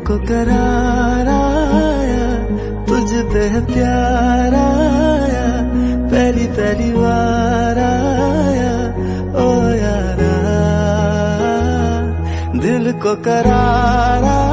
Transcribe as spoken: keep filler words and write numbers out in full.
को करार आया, तुझ पे है प्यार आया, पहली पहली बार आया ओ यारा, दिल को करार आया।